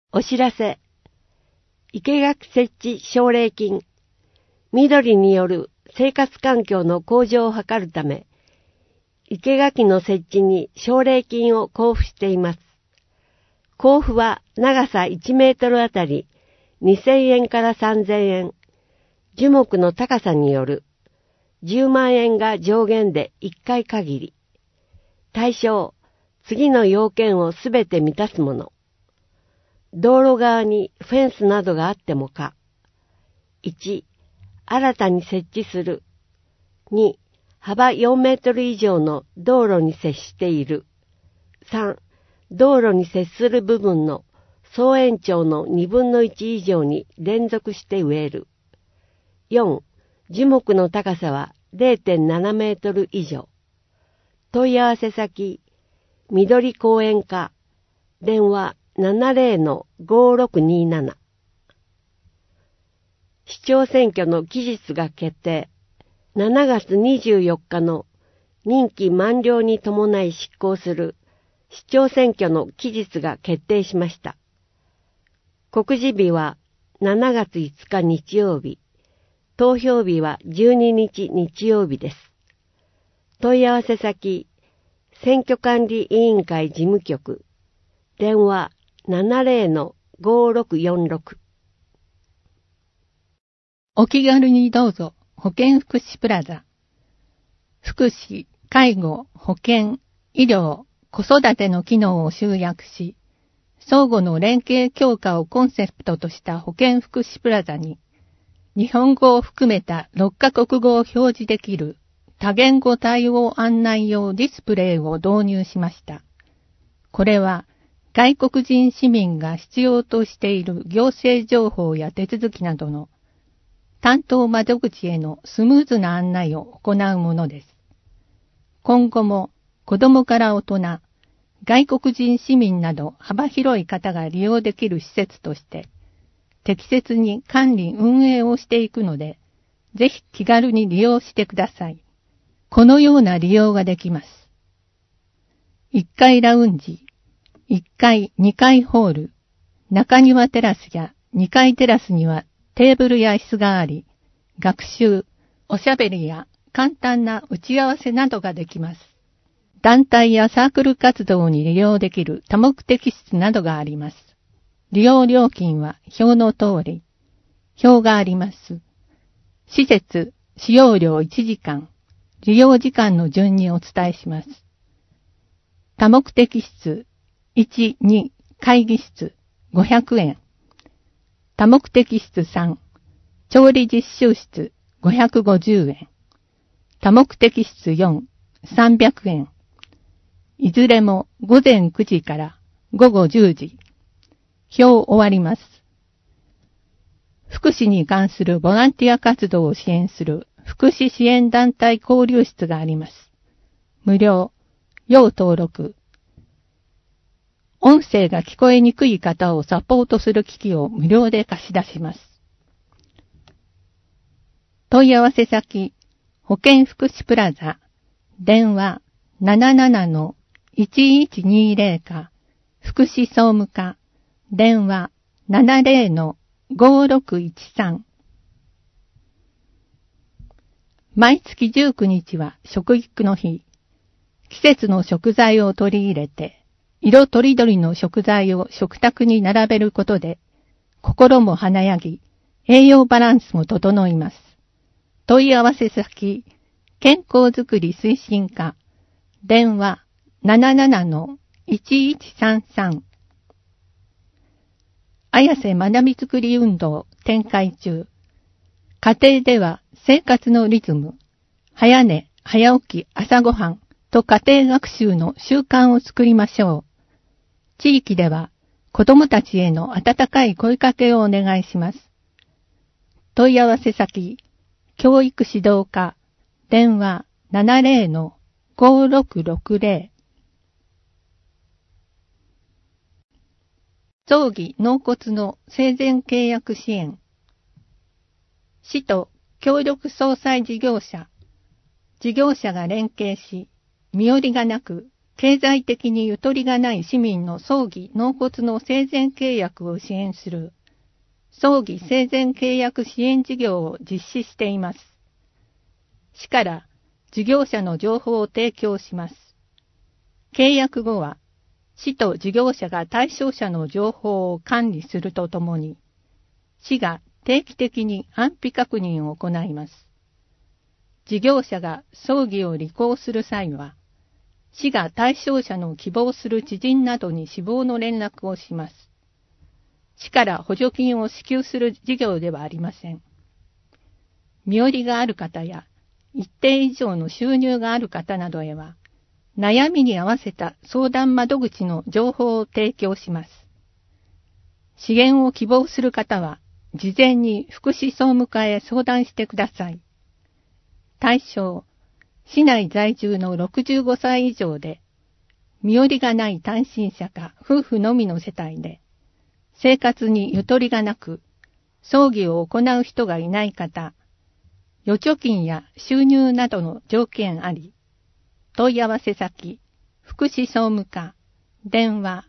お知らせ。生垣設置奨励金。緑による生活環境の向上を図るため、生垣の設置に奨励金を交付しています。交付は長さ1メートルあたり2000円から3000円。樹木の高さによる10万円が上限で1回限り。対象、次の要件をすべて満たすもの。道路側にフェンスなどがあってもか。1、新たに設置する。2、幅4メートル以上の道路に接している。3、道路に接する部分の総延長の2分の1以上に連続して植える。4、樹木の高さは 0.7 メートル以上。問い合わせ先、緑公園課、電話70-5627。市長選挙の期日が決定。7月24日の任期満了に伴い執行する市長選挙の期日が決定しました。告示日は7月5日日曜日。投票日は12日日曜日です。問い合わせ先、選挙管理委員会事務局、電話70-5646。 お気軽にどうぞ、保健福祉プラザ。福祉、介護、保健、医療、子育ての機能を集約し、相互の連携強化をコンセプトとした保健福祉プラザに、日本語を含めた6カ国語を表示できる多言語対応案内用ディスプレイを導入しました。これは外国人市民が必要としている行政情報や手続きなどの担当窓口へのスムーズな案内を行うものです。今後も子どもから大人、外国人市民など幅広い方が利用できる施設として適切に管理運営をしていくので、ぜひ気軽に利用してください。このような利用ができます。1階ラウンジ、1階2階ホール、中庭テラスや2階テラスにはテーブルや椅子があり、学習、おしゃべりや簡単な打ち合わせなどができます。団体やサークル活動に利用できる多目的室などがあります。利用料金は表の通り、表があります。施設、使用料1時間、利用時間の順にお伝えします。多目的室、1、2、会議室、500円。多目的室3、調理実習室、550円。多目的室4、300円。いずれも午前9時から午後10時。表終わります。福祉に関するボランティア活動を支援する福祉支援団体交流室があります。無料、要登録。音声が聞こえにくい方をサポートする機器を無料で貸し出します。問い合わせ先、保健福祉プラザ、電話77-1120か、福祉総務課、電話70-5613。毎月19日は食育の日。季節の食材を取り入れて、色とりどりの食材を食卓に並べることで、心も華やぎ、栄養バランスも整います。問い合わせ先、健康づくり推進課、電話77-1133。綾瀬学びづくり運動展開中。家庭では生活のリズム、早寝、早起き、朝ごはんと家庭学習の習慣を作りましょう。地域では子どもたちへの温かい声かけをお願いします。問い合わせ先、教育指導課、電話70-5660。臓器納骨の生前契約支援。市と協力葬祭事業者が連携し、身寄りがなく経済的にゆとりがない市民の葬儀納骨の生前契約を支援する葬儀生前契約支援事業を実施しています。市から事業者の情報を提供します。契約後は、市と事業者が対象者の情報を管理するとともに、市が定期的に安否確認を行います。事業者が葬儀を履行する際は、市が対象者の希望する知人などに死亡の連絡をします。市から補助金を支給する事業ではありません。身寄りがある方や、一定以上の収入がある方などへは、悩みに合わせた相談窓口の情報を提供します。支援を希望する方は、事前に福祉総務課へ相談してください。対象、市内在住の65歳以上で、身寄りがない単身者か夫婦のみの世帯で、生活にゆとりがなく、葬儀を行う人がいない方、預貯金や収入などの条件あり、問い合わせ先、福祉総務課、電話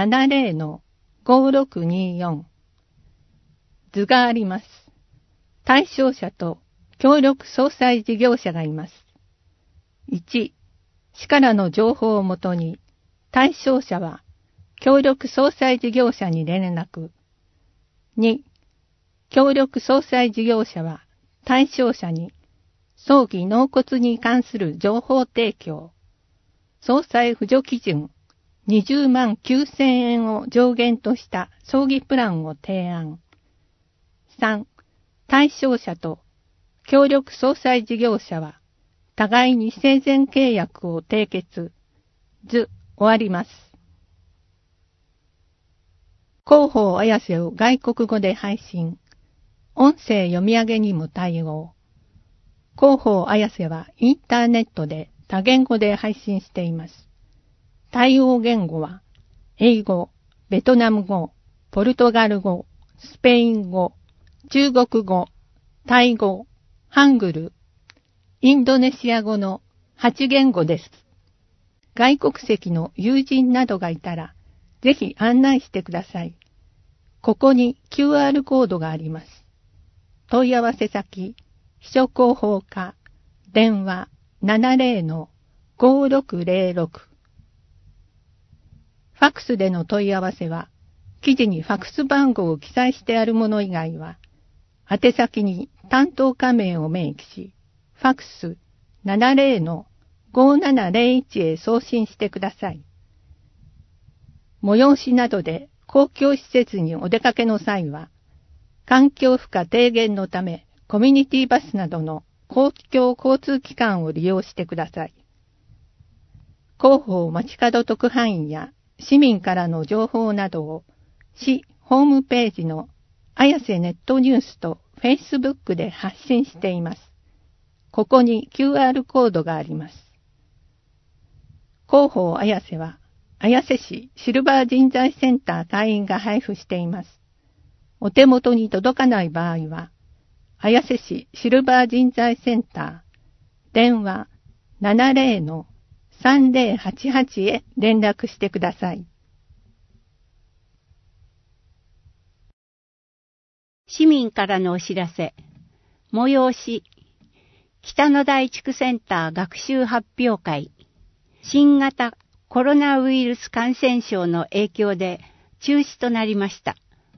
70-5624。図があります。対象者と協力葬祭事業者がいます。1、市からの情報をもとに、対象者は協力葬祭事業者に連絡。2、協力葬祭事業者は対象者に葬儀納骨に関する情報提供。葬祭扶助基準20万9000円を上限とした葬儀プランを提案。3、対象者と協力葬祭事業者は互いに生前契約を締結。図終わります。広報綾瀬を外国語で配信。音声読み上げにも対応。広報綾瀬はインターネットで多言語で配信しています。対応言語は英語、ベトナム語、ポルトガル語、スペイン語、中国語、タイ語、ハングル、インドネシア語の8言語です。外国籍の友人などがいたら、ぜひ案内してください。ここに QR コードがあります。問い合わせ先、秘書広報課、電話 70-5606。ファックスでの問い合わせは、記事にファックス番号を記載してあるもの以外は、宛先に担当課名を明記し、ファックス 70-5701 へ送信してください。催しなどで公共施設にお出かけの際は、環境負荷低減のため、コミュニティバスなどの公共交通機関を利用してください。広報街角特派員や市民からの情報などを市ホームページの綾瀬ネットニュースと Facebook で発信しています。ここに QR コードがあります。広報綾瀬は、綾瀬市シルバー人材センター会員が配布しています。お手元に届かない場合は、綾瀬市シルバー人材センター、電話 70-3088 へ連絡してください。 市民からのお知らせ。催し。北野台地区センター学習発表会。新型コロナウイルス感染症の影響で中止となりました。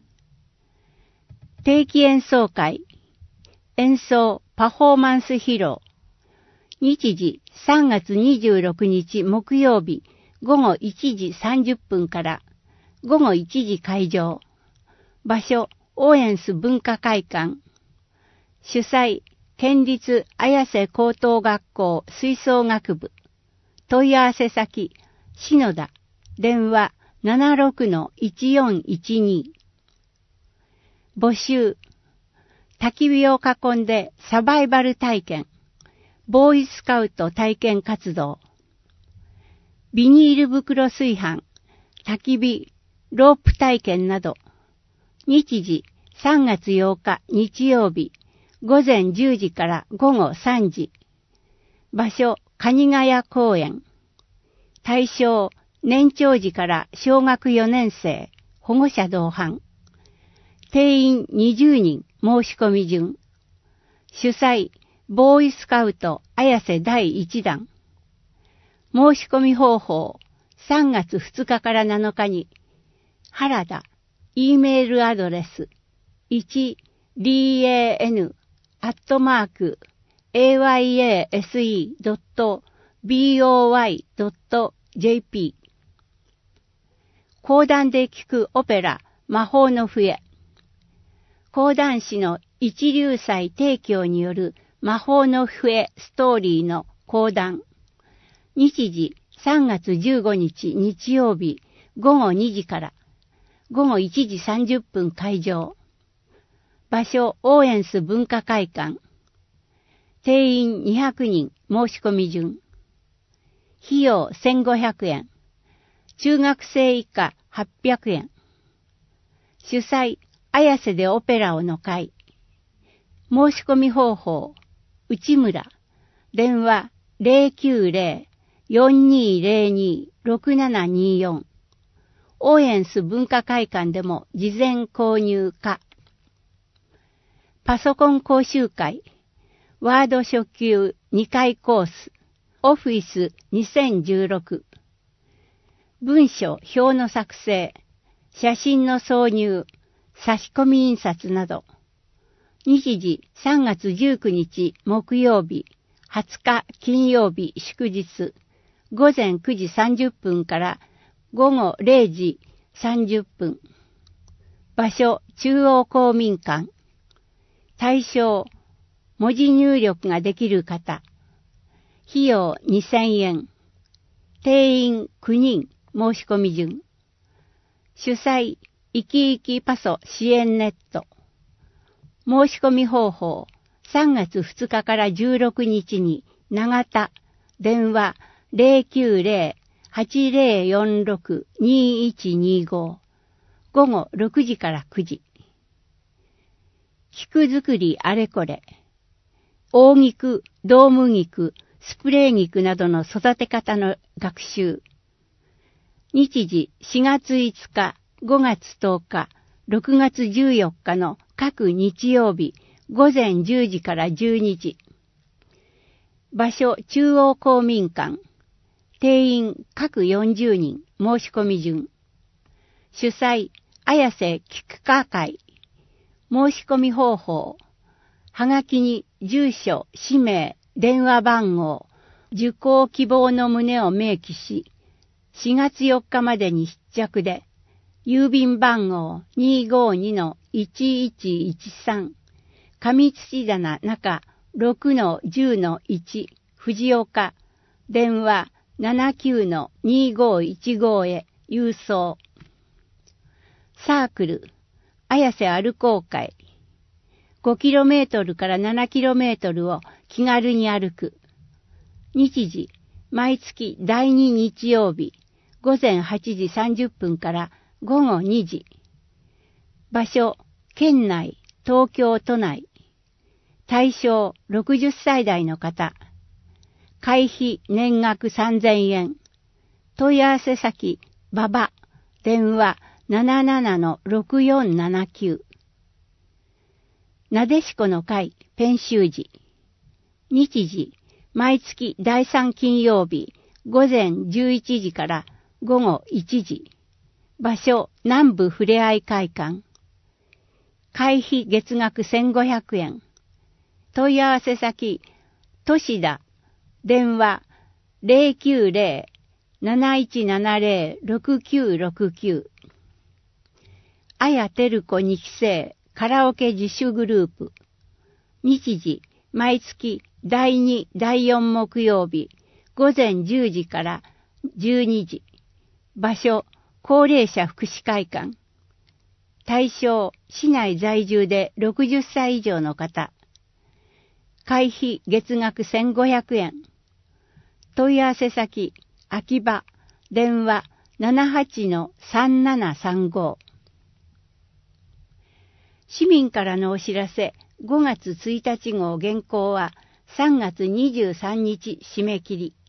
定期演奏会。演奏パフォーマンス披露。日時3月26日木曜日午後1時30分から午後1時会場。場所オーエンス文化会館。主催県立綾瀬高等学校吹奏楽部。問い合わせ先篠田。電話 76-1412。募集。焚き火を囲んでサバイバル体験。ボーイスカウト体験活動。ビニール袋炊飯、焚き火、ロープ体験など。日時3月8日日曜日午前10時から午後3時。場所、蟹ヶ谷公園。 対象、年長児から小学4年生、保護者同伴。定員20人、申し込み順。主催、ボーイスカウト、綾瀬第1弾。申し込み方法、3月2日から7日に、原田、E メールアドレス、dan@ayase.boy.jp 講談で聞くオペラ、魔法の笛。講談師の一流祭提供による魔法の笛ストーリーの講談。日時3月15日日曜日午後2時から午後1時30分会場。場所、オーエンス文化会館。定員200人、申し込み順。費用1500円。中学生以下800円。主催、綾瀬でオペラをの会。申し込み方法、内村。電話090-4202-6724。オーエンス文化会館でも事前購入可。パソコン講習会。ワード初級2回コース。オフィス2016。文書、表の作成。写真の挿入。差し込み印刷など。日時3月19日木曜日。20日金曜日祝日。午前9時30分から午後0時30分。場所、中央公民館。対象、文字入力ができる方。費用2000円。定員9人、申し込み順。主催、いきいきパソ支援ネット。申し込み方法、3月2日から16日に、長田、電話090-8046-2125。午後6時から9時。菊作りあれこれ。大菊、ドーム菊、スプレー菊などの育て方の学習。日時4月5日、5月10日、6月14日の各日曜日、午前10時から12時。場所、中央公民館。定員各40人、申し込み順。主催、綾瀬菊花会。申し込み方法。はがきに住所、氏名、電話番号、受講希望の旨を明記し、4月4日までに必着で、郵便番号 252-1113、上土棚中 6-10-1、藤岡、電話 79-2515 へ郵送。サークル、綾瀬歩こう会。5km から 7km を気軽に歩く。日時、毎月第2日曜日、午前8時30分から午後2時。場所、県内、東京都内。対象、60歳代の方。会費年額3000円。問い合わせ先、馬場。電話77-6479。なでしこの会、編集時。日時、毎月第3金曜日、午前11時から午後1時。場所、南部ふれあい会館。会費月額1500円。問い合わせ先、都市田。電話、090-7170-6969。あやてるこ2期生カラオケ自主グループ。日時、毎月第2、第4木曜日、午前10時から12時。場所、高齢者福祉会館。対象、市内在住で60歳以上の方。会費月額1500円。問い合わせ先、秋葉、電話 78-3735。市民からのお知らせ、5月1日号原稿は3月23日締め切り。